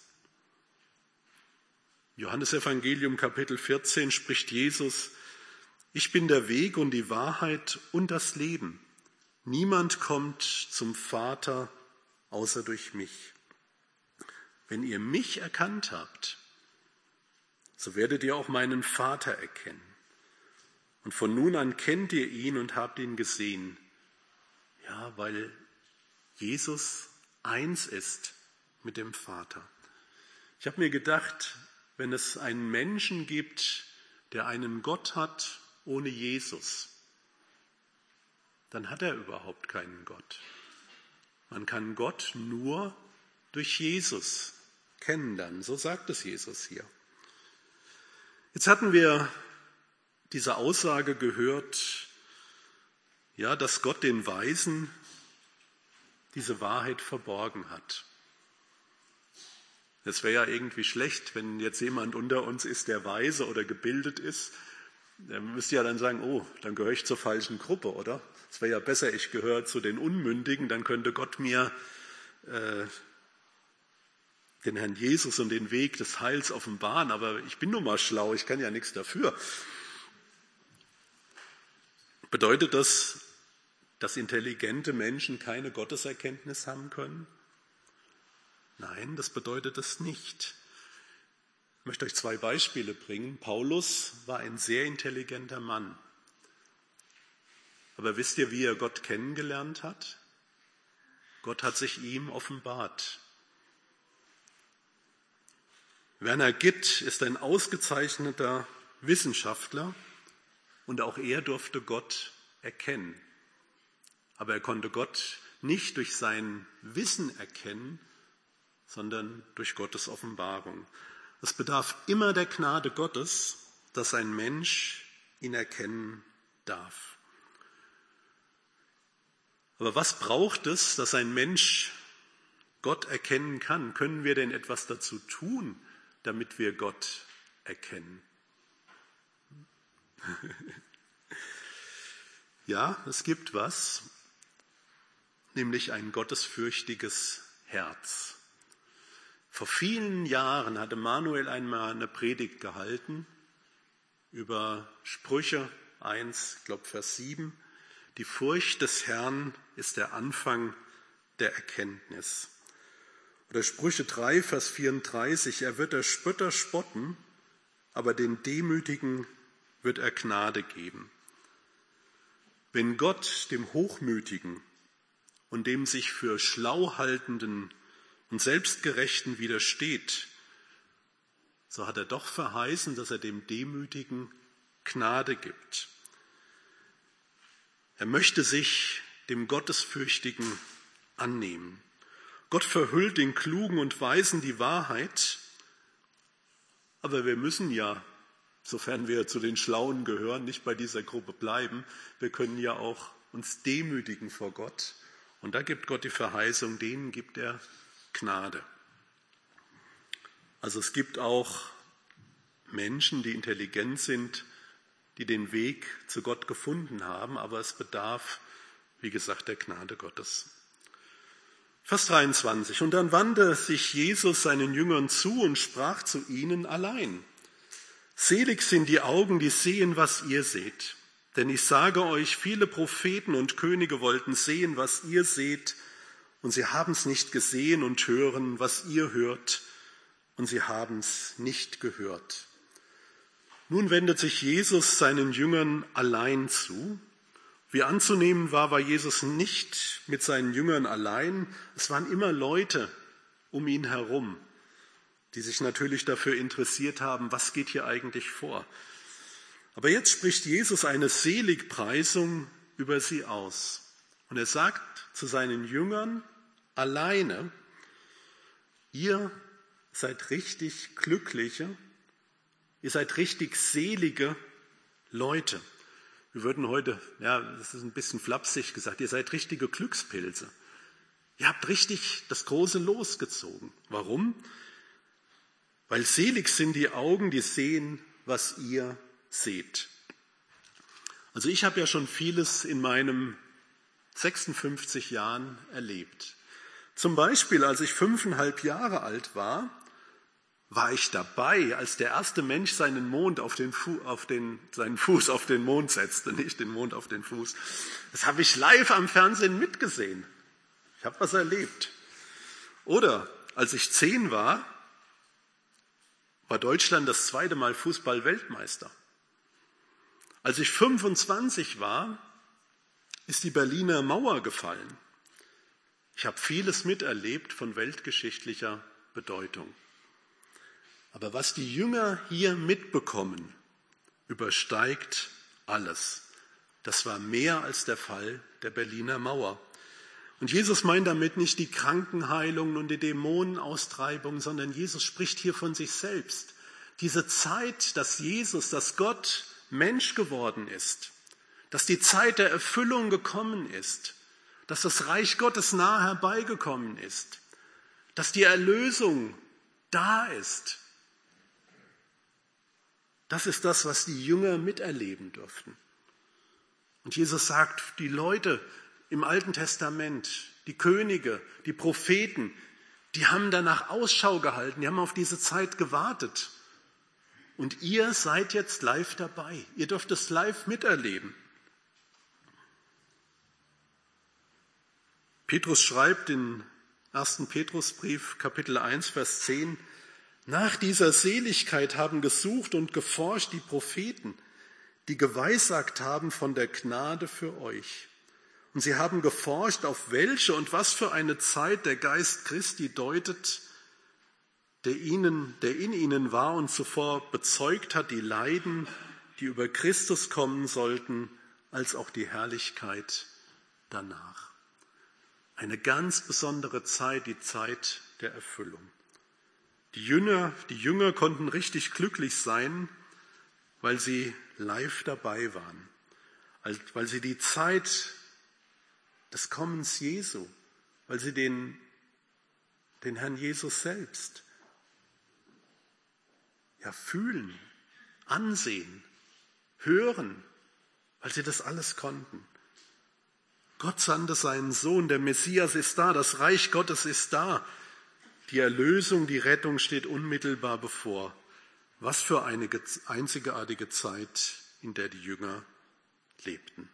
Johannesevangelium Kapitel vierzehn spricht Jesus: Ich bin der Weg und die Wahrheit und das Leben. Niemand kommt zum Vater außer durch mich. Wenn ihr mich erkannt habt, so werdet ihr auch meinen Vater erkennen. Und von nun an kennt ihr ihn und habt ihn gesehen. Ja, weil Jesus eins ist mit dem Vater. Ich habe mir gedacht, wenn es einen Menschen gibt, der einen Gott hat ohne Jesus, dann hat er überhaupt keinen Gott. Man kann Gott nur durch Jesus kennenlernen, so sagt es Jesus hier. Jetzt hatten wir diese Aussage gehört, ja, dass Gott den Weisen diese Wahrheit verborgen hat. Es wäre ja irgendwie schlecht, wenn jetzt jemand unter uns ist, der weise oder gebildet ist. Der müsste ja dann sagen, oh, dann gehöre ich zur falschen Gruppe, oder? Es wäre ja besser, ich gehöre zu den Unmündigen, dann könnte Gott mir äh, den Herrn Jesus und den Weg des Heils offenbaren. Aber ich bin nun mal schlau, ich kann ja nichts dafür. Bedeutet das, dass intelligente Menschen keine Gotteserkenntnis haben können? Nein, das bedeutet es nicht. Ich möchte euch zwei Beispiele bringen. Paulus war ein sehr intelligenter Mann. Aber wisst ihr, wie er Gott kennengelernt hat? Gott hat sich ihm offenbart. Werner Gitt ist ein ausgezeichneter Wissenschaftler und auch er durfte Gott erkennen. Aber er konnte Gott nicht durch sein Wissen erkennen, sondern durch Gottes Offenbarung. Es bedarf immer der Gnade Gottes, dass ein Mensch ihn erkennen darf. Aber was braucht es, dass ein Mensch Gott erkennen kann? Können wir denn etwas dazu tun, damit wir Gott erkennen? Ja, es gibt was, nämlich ein gottesfürchtiges Herz. Vor vielen Jahren hatte Manuel einmal eine Predigt gehalten über Sprüche eins, ich glaube Vers sieben. Die Furcht des Herrn ist der Anfang der Erkenntnis. Oder Sprüche drei, Vers vierunddreißig. Er wird der Spötter spotten, aber den Demütigen wird er Gnade geben. Wenn Gott dem Hochmütigen und dem sich für schlau haltenden und Selbstgerechten widersteht, so hat er doch verheißen, dass er dem Demütigen Gnade gibt. Er möchte sich dem Gottesfürchtigen annehmen. Gott verhüllt den Klugen und Weisen die Wahrheit, aber wir müssen ja, sofern wir zu den Schlauen gehören, nicht bei dieser Gruppe bleiben. Wir können ja auch uns demütigen vor Gott. Und da gibt Gott die Verheißung, denen gibt er Gnade. Also es gibt auch Menschen, die intelligent sind, die den Weg zu Gott gefunden haben, aber es bedarf, wie gesagt, der Gnade Gottes. Vers dreiundzwanzig. Und dann wandte sich Jesus seinen Jüngern zu und sprach zu ihnen allein: Selig sind die Augen, die sehen, was ihr seht. Denn ich sage euch, viele Propheten und Könige wollten sehen, was ihr seht, und sie haben es nicht gesehen, und hören, was ihr hört, und sie haben es nicht gehört. Nun wendet sich Jesus seinen Jüngern allein zu. Wie anzunehmen war, war Jesus nicht mit seinen Jüngern allein. Es waren immer Leute um ihn herum, die sich natürlich dafür interessiert haben, was geht hier eigentlich vor. Aber jetzt spricht Jesus eine Seligpreisung über sie aus. Und er sagt zu seinen Jüngern alleine, ihr seid richtig glückliche, ihr seid richtig selige Leute. Wir würden heute, ja, das ist ein bisschen flapsig gesagt, ihr seid richtige Glückspilze. Ihr habt richtig das große Los gezogen. Warum? Weil selig sind die Augen, die sehen, was ihr seht. Also ich habe ja schon vieles in meinen sechsundfünfzig Jahren erlebt. Zum Beispiel, als ich fünfeinhalb Jahre alt war, war ich dabei, als der erste Mensch seinen Mond auf den Fu- auf den, seinen Fuß auf den Mond setzte, nicht den Mond auf den Fuß. Das habe ich live am Fernsehen mitgesehen. Ich habe was erlebt. Oder als ich zehn war, war Deutschland das zweite Mal Fußball-Weltmeister. Als ich fünfundzwanzig war, ist die Berliner Mauer gefallen. Ich habe vieles miterlebt von weltgeschichtlicher Bedeutung. Aber was die Jünger hier mitbekommen, übersteigt alles. Das war mehr als der Fall der Berliner Mauer. Und Jesus meint damit nicht die Krankenheilungen und die Dämonenaustreibung, sondern Jesus spricht hier von sich selbst. Diese Zeit, dass Jesus, dass Gott Mensch geworden ist, dass die Zeit der Erfüllung gekommen ist, dass das Reich Gottes nah herbeigekommen ist, dass die Erlösung da ist. Das ist das, was die Jünger miterleben durften. Und Jesus sagt, die Leute im Alten Testament, die Könige, die Propheten, die haben danach Ausschau gehalten, die haben auf diese Zeit gewartet. Und ihr seid jetzt live dabei. Ihr dürft es live miterleben. Petrus schreibt in ersten Petrusbrief, Kapitel eins, Vers zehn, nach dieser Seligkeit haben gesucht und geforscht die Propheten, die geweissagt haben von der Gnade für euch. Und sie haben geforscht, auf welche und was für eine Zeit der Geist Christi deutet, der, ihnen, der in ihnen war und zuvor bezeugt hat, die Leiden, die über Christus kommen sollten, als auch die Herrlichkeit danach. Eine ganz besondere Zeit, die Zeit der Erfüllung. Die Jünger, die Jünger konnten richtig glücklich sein, weil sie live dabei waren, weil sie die Zeit des Kommens Jesu, weil sie den, den Herrn Jesus selbst ja, fühlen, ansehen, hören, weil sie das alles konnten. Gott sandte seinen Sohn, der Messias ist da, das Reich Gottes ist da. Die Erlösung, die Rettung steht unmittelbar bevor. Was für eine einzigartige Zeit, in der die Jünger lebten.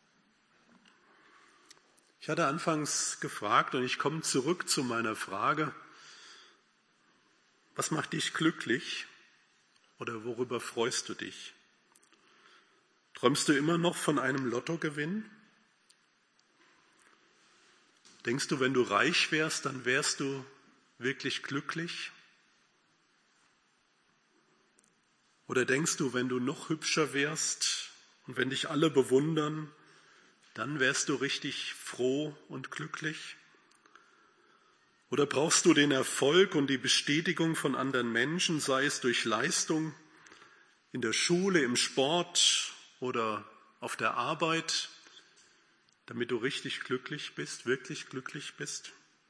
Ich hatte anfangs gefragt und ich komme zurück zu meiner Frage, was macht dich glücklich oder worüber freust du dich? Träumst du immer noch von einem Lottogewinn? Denkst du, wenn du reich wärst, dann wärst du wirklich glücklich? Oder denkst du, wenn du noch hübscher wärst und wenn dich alle bewundern, dann wärst du richtig froh und glücklich? Oder brauchst du den Erfolg und die Bestätigung von anderen Menschen, sei es durch Leistung in der Schule, im Sport oder auf der Arbeit, damit du richtig glücklich bist, wirklich glücklich bist?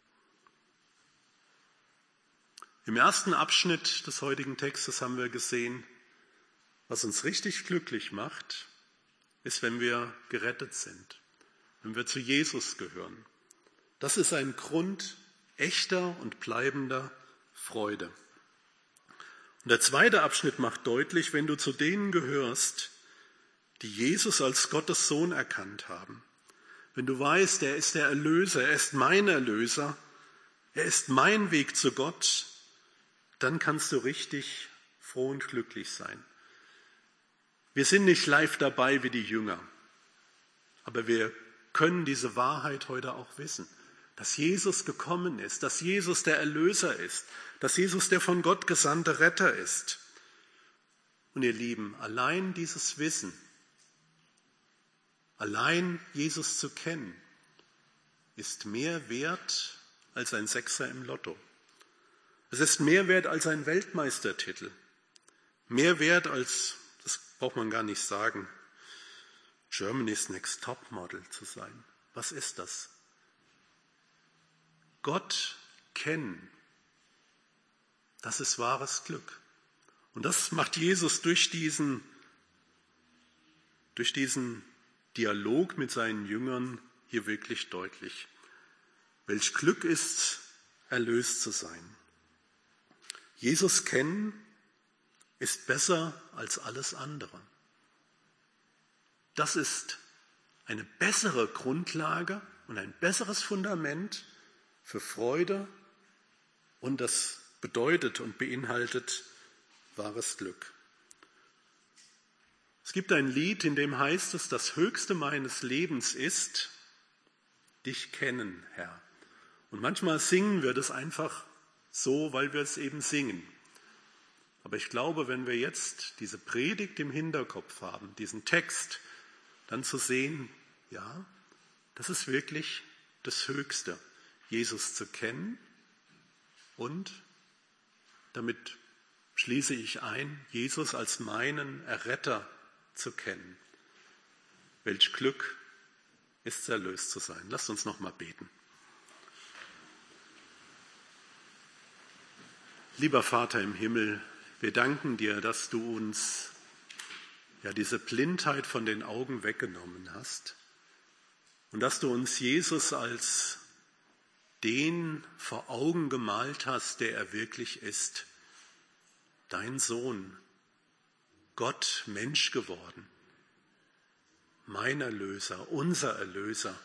Im ersten Abschnitt des heutigen Textes haben wir gesehen, was uns richtig glücklich macht, ist, wenn wir gerettet sind, wenn wir zu Jesus gehören. Das ist ein Grund echter und bleibender Freude. Und der zweite Abschnitt macht deutlich, wenn du zu denen gehörst, die Jesus als Gottes Sohn erkannt haben, wenn du weißt, er ist der Erlöser, er ist mein Erlöser, er ist mein Weg zu Gott, dann kannst du richtig froh und glücklich sein. Wir sind nicht live dabei wie die Jünger, aber wir können diese Wahrheit heute auch wissen, dass Jesus gekommen ist, dass Jesus der Erlöser ist, dass Jesus der von Gott gesandte Retter ist. Und ihr Lieben, allein dieses Wissen, allein Jesus zu kennen, ist mehr wert als ein Sechser im Lotto. Es ist mehr wert als ein Weltmeistertitel. Mehr wert als, das braucht man gar nicht sagen, Germany's Next Topmodel zu sein. Was ist das? Gott kennen, das ist wahres Glück. Und das macht Jesus durch diesen, durch diesen Dialog mit seinen Jüngern hier wirklich deutlich. Welch Glück ist, erlöst zu sein. Jesus kennen ist besser als alles andere. Das ist eine bessere Grundlage und ein besseres Fundament für Freude und das bedeutet und beinhaltet wahres Glück. Es gibt ein Lied, in dem heißt es, das Höchste meines Lebens ist, dich kennen, Herr. Und manchmal singen wir das einfach so, weil wir es eben singen. Aber ich glaube, wenn wir jetzt diese Predigt im Hinterkopf haben, diesen Text, dann zu sehen, ja, das ist wirklich das Höchste, Jesus zu kennen und damit schließe ich ein, Jesus als meinen Erretter zu kennen. Welch Glück ist, erlöst zu sein. Lasst uns noch mal beten. Lieber Vater im Himmel, wir danken dir, dass du uns ja diese Blindheit von den Augen weggenommen hast und dass du uns Jesus als den vor Augen gemalt hast, der er wirklich ist. Dein Sohn, Gott Mensch geworden, mein Erlöser, unser Erlöser.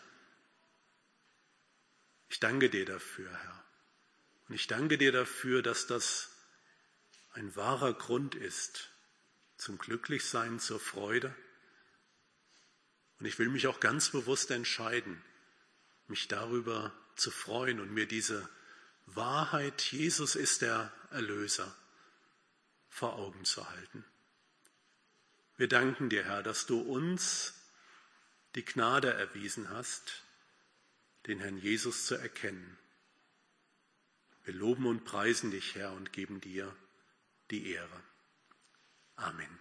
Ich danke dir dafür, Herr. Und ich danke dir dafür, dass das ein wahrer Grund ist zum Glücklichsein, zur Freude. Und ich will mich auch ganz bewusst entscheiden, mich darüber zu freuen und mir diese Wahrheit, Jesus ist der Erlöser, vor Augen zu halten. Wir danken dir, Herr, dass du uns die Gnade erwiesen hast, den Herrn Jesus zu erkennen. Wir loben und preisen dich, Herr, und geben dir die Ehre. Amen.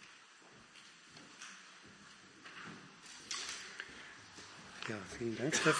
Ja, vielen Dank, Stefan.